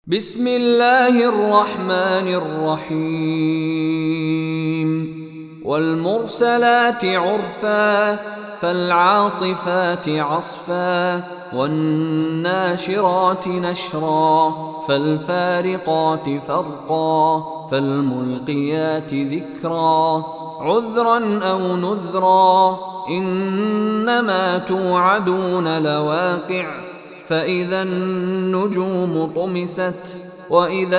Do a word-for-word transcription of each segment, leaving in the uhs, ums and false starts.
بسم الله الرحمن الرحيم والمرسلات عرفا فالعاصفات عصفا والناشرات نشرا فالفارقات فرقا فالملقيات ذكرا عذرا أو نذرا إنما توعدون لواقع فإذا النجوم طمست وإذا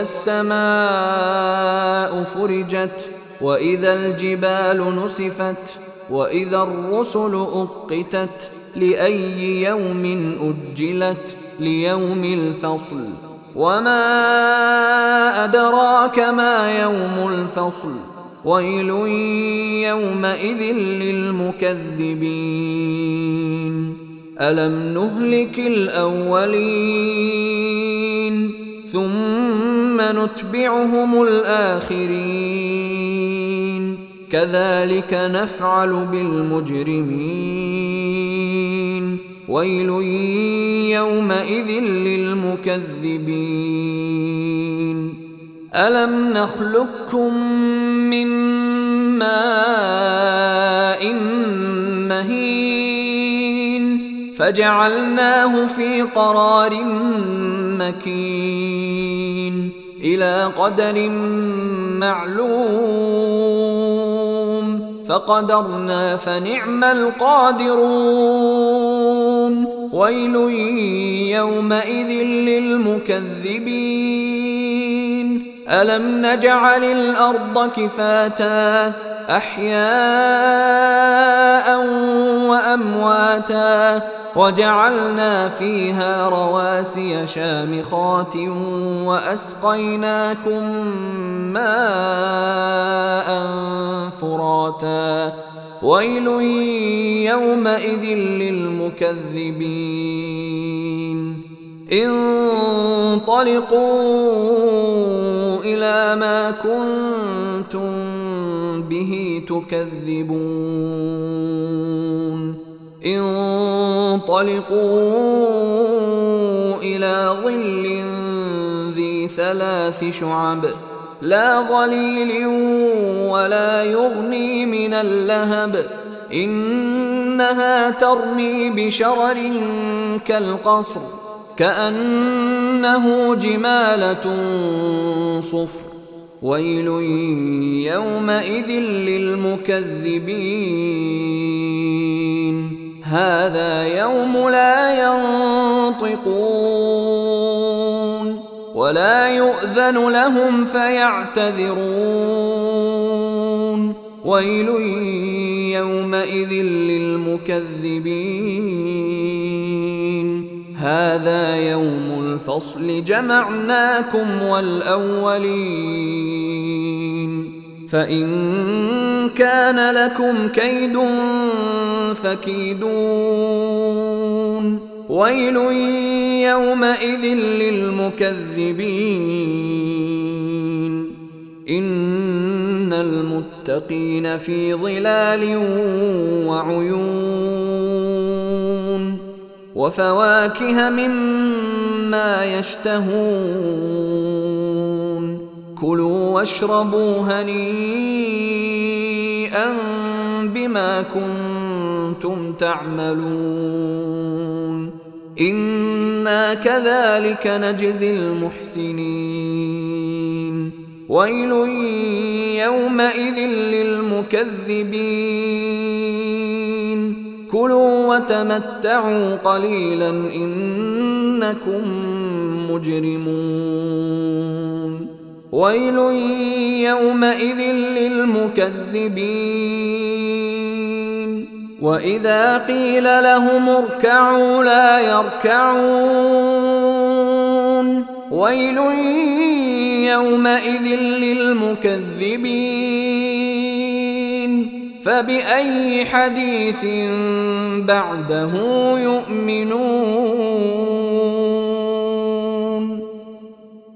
السماء فرجت وإذا الجبال نسفت وإذا الرسل أقتت لأي يوم أجلت ليوم الفصل وما أدراك ما يوم الفصل ويل يومئذ للمكذبين ألم نهلك الأولين ثم نتبعهم الآخرين كذلك نفعل بالمجرمين ويل يومئذ للمكذبين ألم نخلقكم من ماء مهين فجعلناه في قرار مكين إلى قدر معلوم فقدرنا فنعم القادرون ويل يومئذ للمكذبين ألم نجعل الأرض كفاتا أحياء وأمواتا وجعلنا فيها رواسي شامخات وأسقيناكم ماء فراتا ويل يومئذ للمكذبين انطلقوا إلى ما كنتم به تكذبون انطلقوا إلى ظل ذي ثلاث شعب لا ظليل ولا يغني من اللهب إنها ترمي بشرر كالقصر كأنه جمالة صفر ويل يومئذ للمكذبين هذا يوم لا ينطقون ولا يؤذن لهم فيعتذرون ويل يومئذ للمكذبين هذا يوم الفصل جمعناكم والأولين فإن كان لكم كيد فكيدون ويل يومئذ للمكذبين إن المتقين في ظلال وعيون وفواكه مما يشتهون كلوا واشربوا هنيئا بما كنتم تعملون إنا كذلك نجزي المحسنين ويل يومئذ للمكذبين كلوا وتمتعوا قليلا إنكم مجرمون ويل يومئذ للمكذبين وإذا قيل لهم اركعوا لا يركعون ويل يومئذ للمكذبين فبأي حديث بعده يؤمنون